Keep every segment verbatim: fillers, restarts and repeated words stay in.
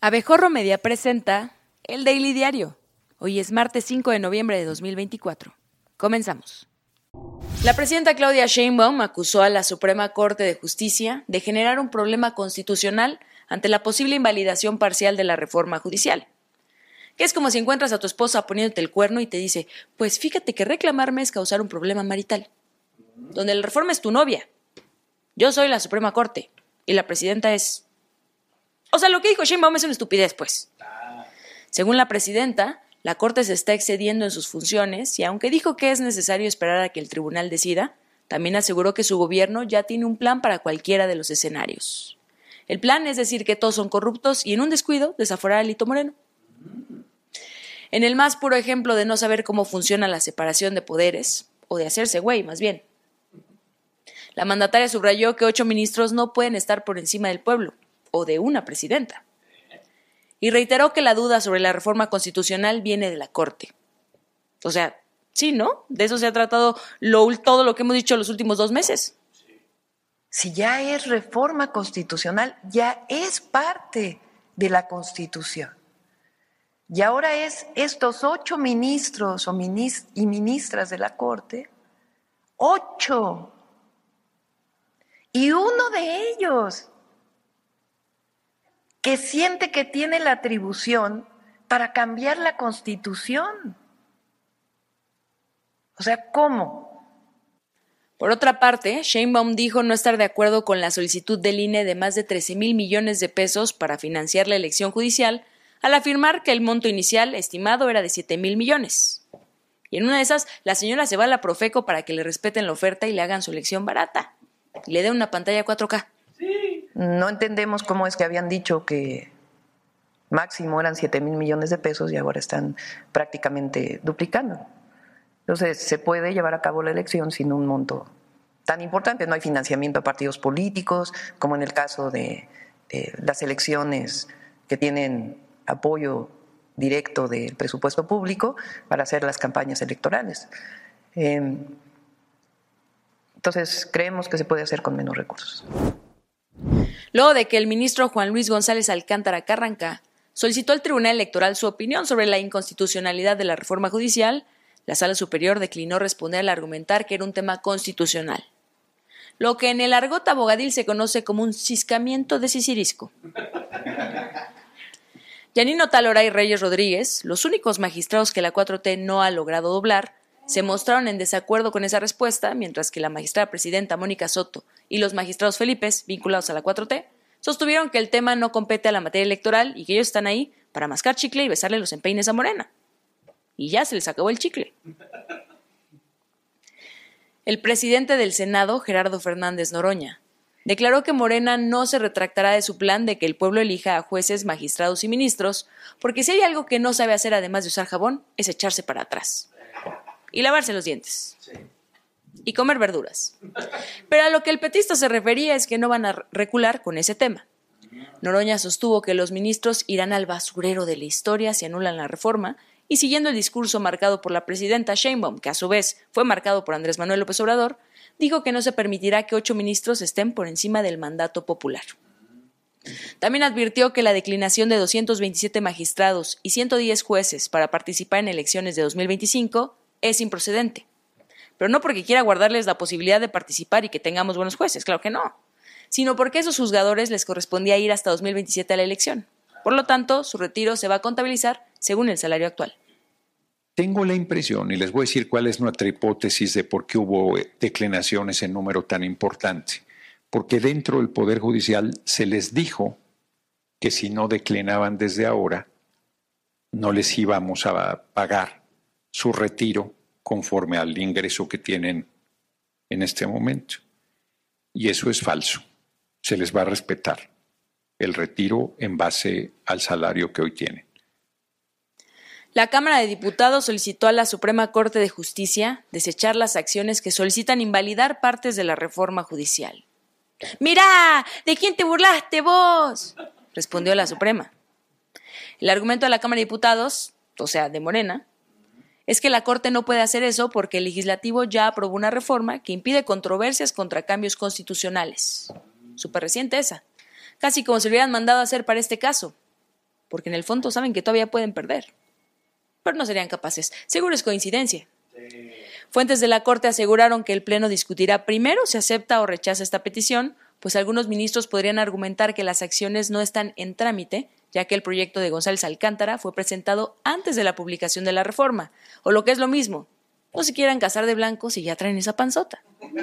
Abejorro Media presenta el Daily Diario. Hoy es martes cinco de noviembre de dos mil veinticuatro. Comenzamos. La presidenta Claudia Sheinbaum acusó a la Suprema Corte de Justicia de generar un problema constitucional ante la posible invalidación parcial de la reforma judicial. Que es como si encuentras a tu esposa poniéndote el cuerno y te dice, pues fíjate que reclamarme es causar un problema marital. Donde la reforma es tu novia. Yo soy la Suprema Corte y la presidenta es... O sea, lo que dijo Sheinbaum es una estupidez, pues. Según la presidenta, la Corte se está excediendo en sus funciones y aunque dijo que es necesario esperar a que el tribunal decida, también aseguró que su gobierno ya tiene un plan para cualquiera de los escenarios. El plan es decir que todos son corruptos y en un descuido desaforar a Alito Moreno. En el más puro ejemplo de no saber cómo funciona la separación de poderes, o de hacerse güey, más bien. La mandataria subrayó que ocho ministros no pueden estar por encima del pueblo, o de una presidenta. Y reiteró que la duda sobre la reforma constitucional viene de la Corte. O sea, sí, ¿no? De eso se ha tratado lo, todo lo que hemos dicho los últimos dos meses. Si ya es reforma constitucional, ya es parte de la Constitución. Y ahora es estos ocho ministros o minis- y ministras de la Corte, ocho, y uno de ellos que siente que tiene la atribución para cambiar la Constitución. O sea, ¿cómo? Por otra parte, Sheinbaum dijo no estar de acuerdo con la solicitud del I N E de más de trece mil millones de pesos para financiar la elección judicial, al afirmar que el monto inicial estimado era de siete mil millones. Y en una de esas, la señora se va a la Profeco para que le respeten la oferta y le hagan su elección barata. Y le den una pantalla cuatro K. No entendemos cómo es que habían dicho que máximo eran siete mil millones de pesos y ahora están prácticamente duplicando. Entonces, se puede llevar a cabo la elección sin un monto tan importante. No hay financiamiento a partidos políticos, como en el caso de, de las elecciones que tienen apoyo directo del presupuesto público para hacer las campañas electorales. Eh, entonces, creemos que se puede hacer con menos recursos. Luego de que el ministro Juan Luis González Alcántara Carranca solicitó al Tribunal Electoral su opinión sobre la inconstitucionalidad de la reforma judicial, la Sala Superior declinó responder al argumentar que era un tema constitucional, lo que en el argot abogadil se conoce como un ciscamiento de sicirisco. Yanino Talora y Reyes Rodríguez, los únicos magistrados que la cuatro T no ha logrado doblar, se mostraron en desacuerdo con esa respuesta, mientras que la magistrada presidenta Mónica Soto y los magistrados Felipes, vinculados a la cuatro T, sostuvieron que el tema no compete a la materia electoral y que ellos están ahí para mascar chicle y besarle los empeines a Morena. Y ya se les acabó el chicle. El presidente del Senado, Gerardo Fernández Noroña, declaró que Morena no se retractará de su plan de que el pueblo elija a jueces, magistrados y ministros, porque si hay algo que no sabe hacer además de usar jabón, es echarse para atrás. Y lavarse los dientes. Sí. Y comer verduras. Pero a lo que el petista se refería es que no van a recular con ese tema. Noroña sostuvo que los ministros irán al basurero de la historia si anulan la reforma y siguiendo el discurso marcado por la presidenta Sheinbaum, que a su vez fue marcado por Andrés Manuel López Obrador, dijo que no se permitirá que ocho ministros estén por encima del mandato popular. También advirtió que la declinación de doscientos veintisiete magistrados y ciento diez jueces para participar en elecciones de dos mil veinticinco es improcedente, pero no porque quiera guardarles la posibilidad de participar y que tengamos buenos jueces, claro que no, sino porque a esos juzgadores les correspondía ir hasta dos mil veintisiete a la elección. Por lo tanto, su retiro se va a contabilizar según el salario actual. Tengo la impresión, y les voy a decir cuál es nuestra hipótesis de por qué hubo declinaciones en número tan importante, porque dentro del Poder Judicial se les dijo que si no declinaban desde ahora, no les íbamos a pagar su retiro conforme al ingreso que tienen en este momento. Y eso es falso. Se les va a respetar el retiro en base al salario que hoy tienen. La Cámara de Diputados solicitó a la Suprema Corte de Justicia desechar las acciones que solicitan invalidar partes de la reforma judicial. ¡Mirá! ¿De quién te burlaste vos?, respondió la Suprema. El argumento de la Cámara de Diputados, o sea, de Morena, es que la Corte no puede hacer eso porque el Legislativo ya aprobó una reforma que impide controversias contra cambios constitucionales. Súper reciente esa. Casi como si lo hubieran mandado a hacer para este caso. porque en el fondo saben que todavía pueden perder. Pero no serían capaces. Seguro es coincidencia. Sí. Fuentes de la Corte aseguraron que el Pleno discutirá primero si acepta o rechaza esta petición, pues algunos ministros podrían argumentar que las acciones no están en trámite, ya que el proyecto de González Alcántara fue presentado antes de la publicación de la reforma, o lo que es lo mismo, no se quieran casar de blanco si ya traen esa panzota.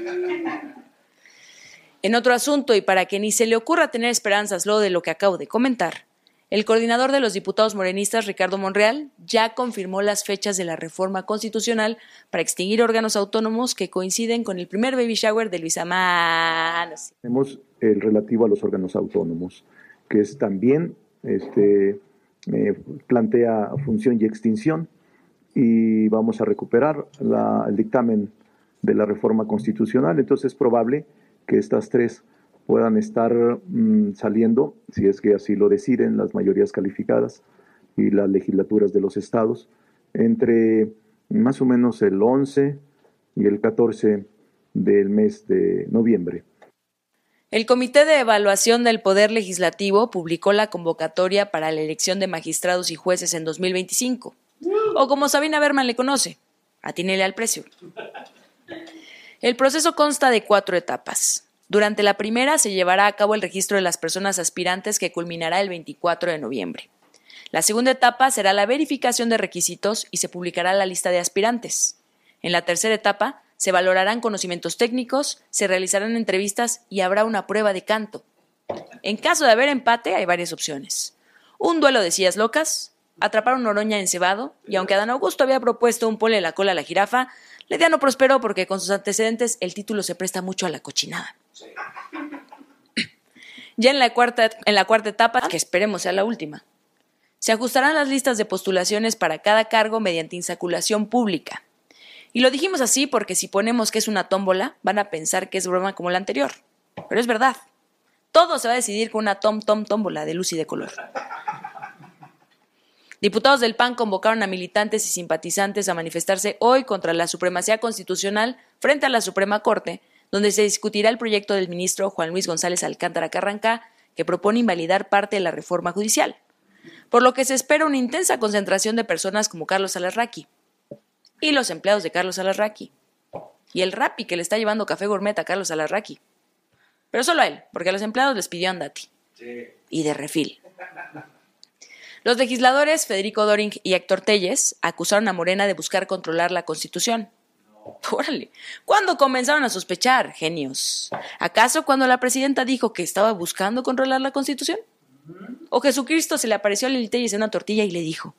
En otro asunto, y para que ni se le ocurra tener esperanzas luego de lo que acabo de comentar, el coordinador de los diputados morenistas, Ricardo Monreal, ya confirmó las fechas de la reforma constitucional para extinguir órganos autónomos que coinciden con el primer baby shower de Luisa Manos. Tenemos el relativo a los órganos autónomos, que es también este, eh, plantea función y extinción, y vamos a recuperar la, el dictamen de la reforma constitucional. Entonces es probable que estas tres puedan estar mmm, saliendo, si es que así lo deciden las mayorías calificadas y las legislaturas de los estados, entre más o menos el once y el catorce del mes de noviembre. El Comité de Evaluación del Poder Legislativo publicó la convocatoria para la elección de magistrados y jueces en dos mil veinticinco, o como Sabina Berman le conoce, atínele al precio. El proceso consta de cuatro etapas. Durante la primera se llevará a cabo el registro de las personas aspirantes que culminará el veinticuatro de noviembre. La segunda etapa será la verificación de requisitos y se publicará la lista de aspirantes. En la tercera etapa se valorarán conocimientos técnicos, se realizarán entrevistas y habrá una prueba de canto. En caso de haber empate hay varias opciones. Un duelo de sillas locas, atrapar una oroña en cebado, y aunque Adán Augusto había propuesto un ponle la cola a la jirafa, la idea no prosperó porque con sus antecedentes el título se presta mucho a la cochinada. Ya en la cuarta, en la cuarta etapa, que esperemos sea la última, se ajustarán las listas de postulaciones para cada cargo mediante insaculación pública. Y lo dijimos así porque si ponemos que es una tómbola, van a pensar que es broma como la anterior. Pero es verdad. Todo se va a decidir con una tom tom tómbola de luz y de color. Diputados del P A N convocaron a militantes y simpatizantes a manifestarse hoy contra la supremacía constitucional frente a la Suprema Corte, donde se discutirá el proyecto del ministro Juan Luis González Alcántara Carrancá, que propone invalidar parte de la reforma judicial, por lo que se espera una intensa concentración de personas como Carlos Alarraqui y los empleados de Carlos Alarraqui y el Rappi que le está llevando café gourmet a Carlos Alarraqui, pero solo a él, porque a los empleados les pidió andati sí. Y de refil. Los legisladores Federico Doring y Héctor Telles acusaron a Morena de buscar controlar la Constitución. Órale, ¿cuándo comenzaron a sospechar, genios? ¿Acaso cuando la presidenta dijo que estaba buscando controlar la Constitución? ¿O Jesucristo se le apareció a Lili Telles en una tortilla y le dijo?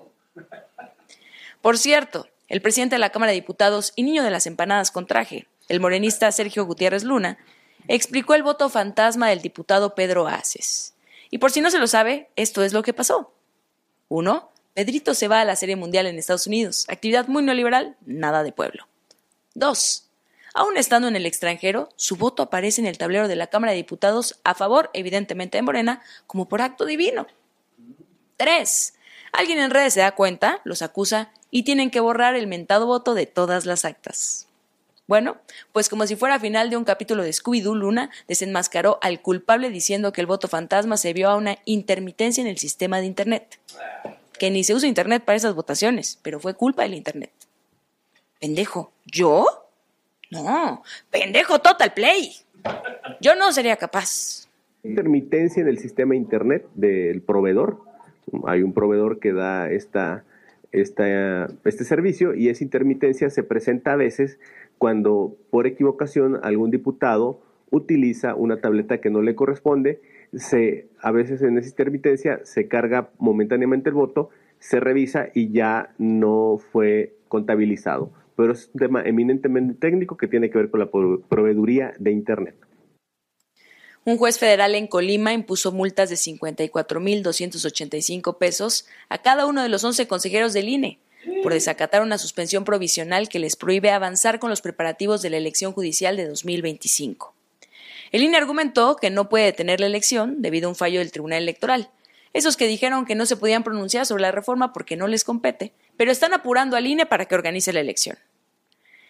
Por cierto, el presidente de la Cámara de Diputados y niño de las empanadas con traje, el morenista Sergio Gutiérrez Luna, explicó el voto fantasma del diputado Pedro Aces. Y por si no se lo sabe, esto es lo que pasó. Uno, Pedrito se va a la Serie Mundial en Estados Unidos, actividad muy neoliberal, nada de pueblo. Dos, aún estando en el extranjero, su voto aparece en el tablero de la Cámara de Diputados a favor, evidentemente, de Morena, como por acto divino. Tres, alguien en redes se da cuenta, los acusa y tienen que borrar el mentado voto de todas las actas. Bueno, pues como si fuera final de un capítulo de Scooby-Doo, Luna desenmascaró al culpable diciendo que el voto fantasma se vio a una intermitencia en el sistema de Internet. Que ni se usa Internet para esas votaciones, pero fue culpa del Internet. ¿Pendejo? ¿Yo? No, pendejo Total Play. Yo no sería capaz. Intermitencia en el sistema Internet del proveedor. Hay un proveedor que da esta, esta, este servicio y esa intermitencia se presenta a veces cuando por equivocación algún diputado utiliza una tableta que no le corresponde. Se, a veces en esa intermitencia se carga momentáneamente el voto, se revisa y ya no fue contabilizado. Pero es un tema eminentemente técnico que tiene que ver con la proveeduría de Internet. Un juez federal en Colima impuso multas de cincuenta y cuatro mil doscientos ochenta y cinco pesos a cada uno de los once consejeros del I N E por desacatar una suspensión provisional que les prohíbe avanzar con los preparativos de la elección judicial de dos mil veinticinco. El I N E argumentó que no puede detener la elección debido a un fallo del Tribunal Electoral. Esos que dijeron que no se podían pronunciar sobre la reforma porque no les compete, pero están apurando al I N E para que organice la elección.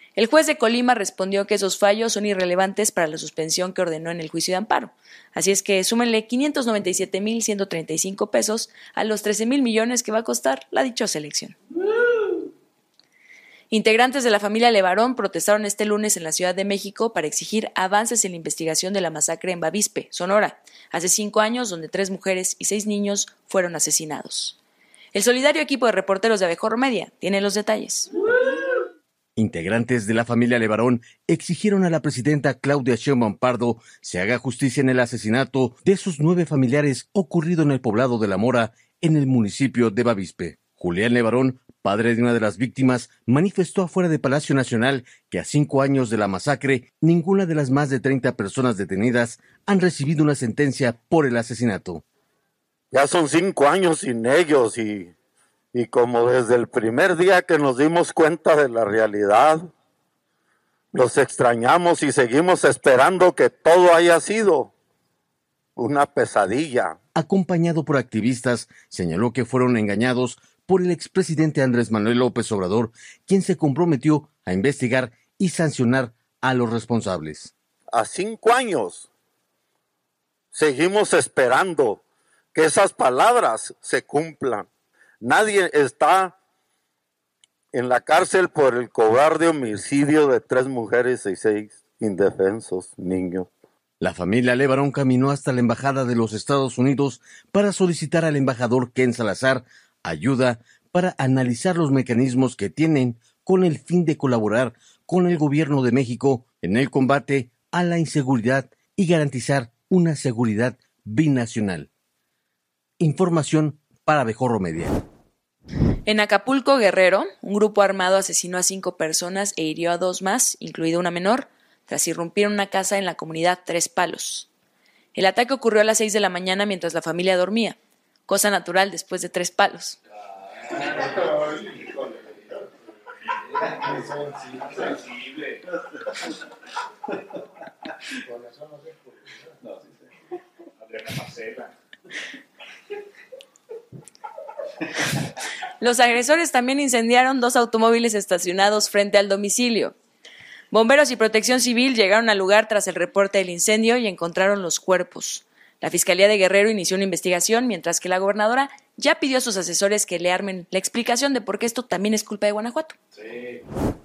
El juez de Colima respondió que esos fallos son irrelevantes para la suspensión que ordenó en el juicio de amparo. Así es que súmenle quinientos noventa y siete mil ciento treinta y cinco pesos a los trece mil millones que va a costar la dichosa elección. Integrantes de la familia Levarón protestaron este lunes en la Ciudad de México para exigir avances en la investigación de la masacre en Bavispe, Sonora, hace cinco años, donde tres mujeres y seis niños fueron asesinados. El solidario equipo de reporteros de Abejorro Media tiene los detalles. Integrantes de la familia Levarón exigieron a la presidenta Claudia Sheinbaum Pardo se haga justicia en el asesinato de sus nueve familiares ocurrido en el poblado de La Mora, en el municipio de Bavispe. Julián Levarón, padre de una de las víctimas, manifestó afuera de Palacio Nacional que a cinco años de la masacre, ninguna de las más de treinta personas detenidas han recibido una sentencia por el asesinato. Ya son cinco años sin ellos y, y como desde el primer día que nos dimos cuenta de la realidad, los extrañamos y seguimos esperando que todo haya sido una pesadilla. Acompañado por activistas, señaló que fueron engañados por el expresidente Andrés Manuel López Obrador, quien se comprometió a investigar y sancionar a los responsables. A cinco años seguimos esperando que esas palabras se cumplan. Nadie está en la cárcel por el cobarde homicidio de tres mujeres y seis indefensos niños. La familia Levarón caminó hasta la Embajada de los Estados Unidos para solicitar al embajador Ken Salazar ayuda para analizar los mecanismos que tienen con el fin de colaborar con el gobierno de México en el combate a la inseguridad y garantizar una seguridad binacional. Información para Abejorro Media. En Acapulco, Guerrero, un grupo armado asesinó a cinco personas e hirió a dos más, incluida una menor, tras irrumpir en una casa en la comunidad Tres Palos. El ataque ocurrió a las seis de la mañana mientras la familia dormía, cosa natural después de tres palos. Los agresores también incendiaron dos automóviles estacionados frente al domicilio. Bomberos y Protección Civil llegaron al lugar tras el reporte del incendio y encontraron los cuerpos. La Fiscalía de Guerrero inició una investigación, mientras que la gobernadora ya pidió a sus asesores que le armen la explicación de por qué esto también es culpa de Guanajuato. Sí.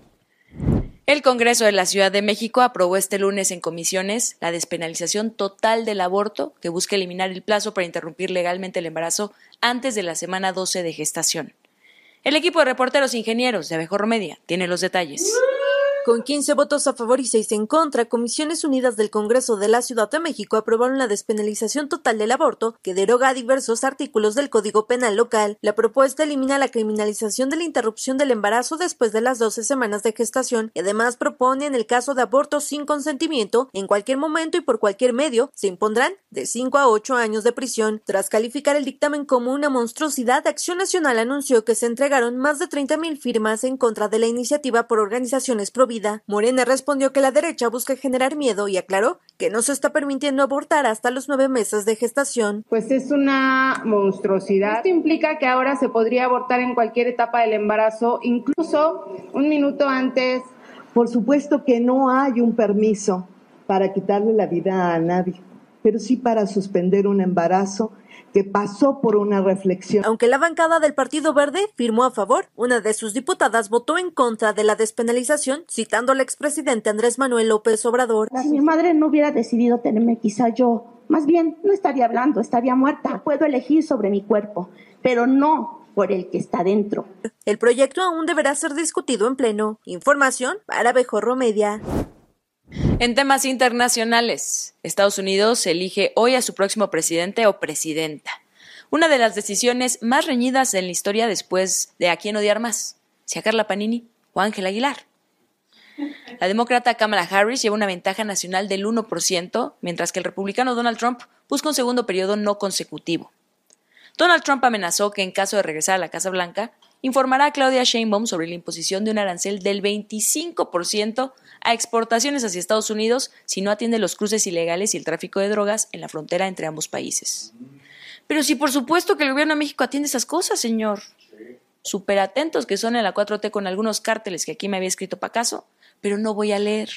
El Congreso de la Ciudad de México aprobó este lunes en comisiones la despenalización total del aborto, que busca eliminar el plazo para interrumpir legalmente el embarazo antes de la semana doce de gestación. El equipo de reporteros e ingenieros de Abejorro Media tiene los detalles. Con quince votos a favor y seis en contra, Comisiones Unidas del Congreso de la Ciudad de México aprobaron la despenalización total del aborto, que deroga diversos artículos del Código Penal local. La propuesta elimina la criminalización de la interrupción del embarazo después de las doce semanas de gestación y además propone, en el caso de aborto sin consentimiento, en cualquier momento y por cualquier medio, se impondrán de cinco a ocho años de prisión. Tras calificar el dictamen como una monstruosidad, Acción Nacional anunció que se entregaron más de treinta mil firmas en contra de la iniciativa por organizaciones pro vida. Morena respondió que la derecha busca generar miedo y aclaró que no se está permitiendo abortar hasta los nueve meses de gestación. Pues es una monstruosidad. Esto implica que ahora se podría abortar en cualquier etapa del embarazo, incluso un minuto antes. Por supuesto que no hay un permiso para quitarle la vida a nadie, pero sí para suspender un embarazo que pasó por una reflexión. Aunque la bancada del Partido Verde firmó a favor, una de sus diputadas votó en contra de la despenalización, citando al expresidente Andrés Manuel López Obrador. Si mi madre no hubiera decidido tenerme, quizá yo, más bien, no estaría hablando, estaría muerta. Puedo elegir sobre mi cuerpo, pero no por el que está dentro. El proyecto aún deberá ser discutido en pleno. Información para Abejorro Media. En temas internacionales, Estados Unidos elige hoy a su próximo presidente o presidenta. Una de las decisiones más reñidas en la historia después de a quién odiar más, si a Carla Panini o a Ángela Aguilar. La demócrata Kamala Harris lleva una ventaja nacional del uno por ciento, mientras que el republicano Donald Trump busca un segundo periodo no consecutivo. Donald Trump amenazó que en caso de regresar a la Casa Blanca, informará a Claudia Sheinbaum sobre la imposición de un arancel del veinticinco por ciento a exportaciones hacia Estados Unidos si no atiende los cruces ilegales y el tráfico de drogas en la frontera entre ambos países. Pero sí, por supuesto que el gobierno de México atiende esas cosas, señor. Súper atentos que son en la cuatro T con algunos cárteles que aquí me había escrito Pacaso, pero no voy a leer.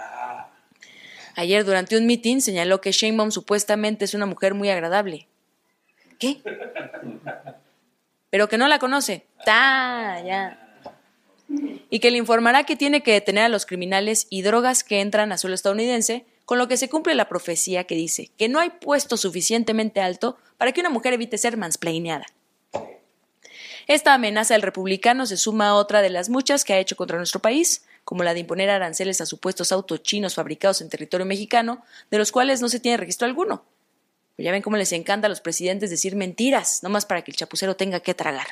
Ayer durante un meeting señaló que Sheinbaum supuestamente es una mujer muy agradable. ¿Qué? Pero que no la conoce. ¡Ta! Ya. Y que le informará que tiene que detener a los criminales y drogas que entran a suelo estadounidense, con lo que se cumple la profecía que dice que no hay puesto suficientemente alto para que una mujer evite ser mansplaineada. Esta amenaza del republicano se suma a otra de las muchas que ha hecho contra nuestro país, como la de imponer aranceles a supuestos autos chinos fabricados en territorio mexicano, de los cuales no se tiene registro alguno. Pero ya ven cómo les encanta a los presidentes decir mentiras, nomás para que el chapucero tenga que tragar.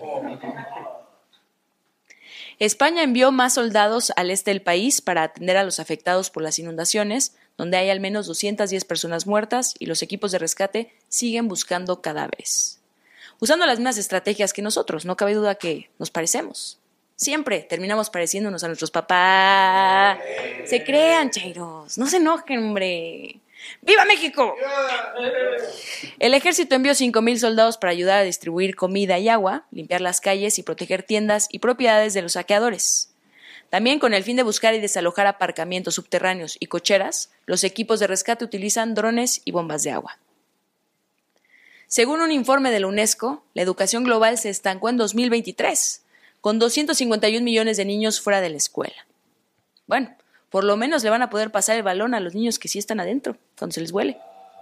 España envió más soldados al este del país para atender a los afectados por las inundaciones, donde hay al menos doscientas diez personas muertas y los equipos de rescate siguen buscando cadáveres. Usando las mismas estrategias que nosotros, no cabe duda que nos parecemos. Siempre terminamos pareciéndonos a nuestros papás. Se crean, chairos, no se enojen, hombre. ¡Viva México! El ejército envió cinco mil soldados para ayudar a distribuir comida y agua, limpiar las calles y proteger tiendas y propiedades de los saqueadores. También con el fin de buscar y desalojar aparcamientos subterráneos y cocheras, los equipos de rescate utilizan drones y bombas de agua. Según un informe de la UNESCO, la educación global se estancó en dos mil veintitrés, con doscientos cincuenta y un millones de niños fuera de la escuela. Bueno, por lo menos le van a poder pasar el balón a los niños que sí están adentro, cuando se les huele.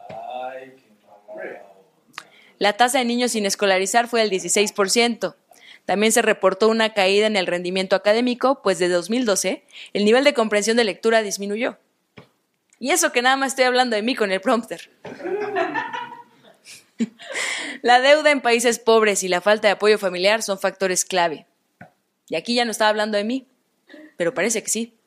La tasa de niños sin escolarizar fue del dieciséis por ciento. También se reportó una caída en el rendimiento académico, pues desde dos mil doce el nivel de comprensión de lectura disminuyó. Y eso que nada más estoy hablando de mí con el prompter. La deuda en países pobres y la falta de apoyo familiar son factores clave. Y aquí ya no estaba hablando de mí, pero parece que sí.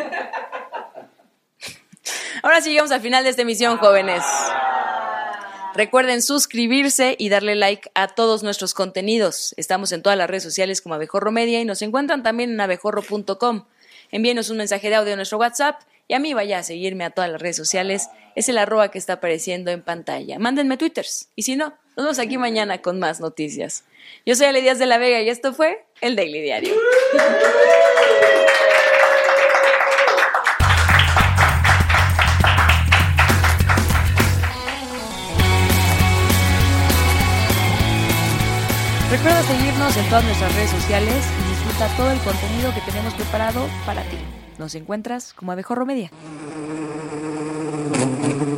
Ahora sí llegamos al final de esta emisión, jóvenes. Recuerden suscribirse y darle like a todos nuestros contenidos. Estamos en todas las redes sociales como Abejorro Media y nos encuentran también en abejorro punto com. Envíenos un mensaje de audio a nuestro WhatsApp y a mí vaya a seguirme a todas las redes sociales. Es el arroba que está apareciendo en pantalla. Mándenme twitters y si no, nos vemos aquí mañana con más noticias. Yo soy Ale Díaz de la Vega y esto fue El Daily Diario. Recuerda seguirnos en todas nuestras redes sociales y disfruta todo el contenido que tenemos preparado para ti. Nos encuentras como Abejorro Media.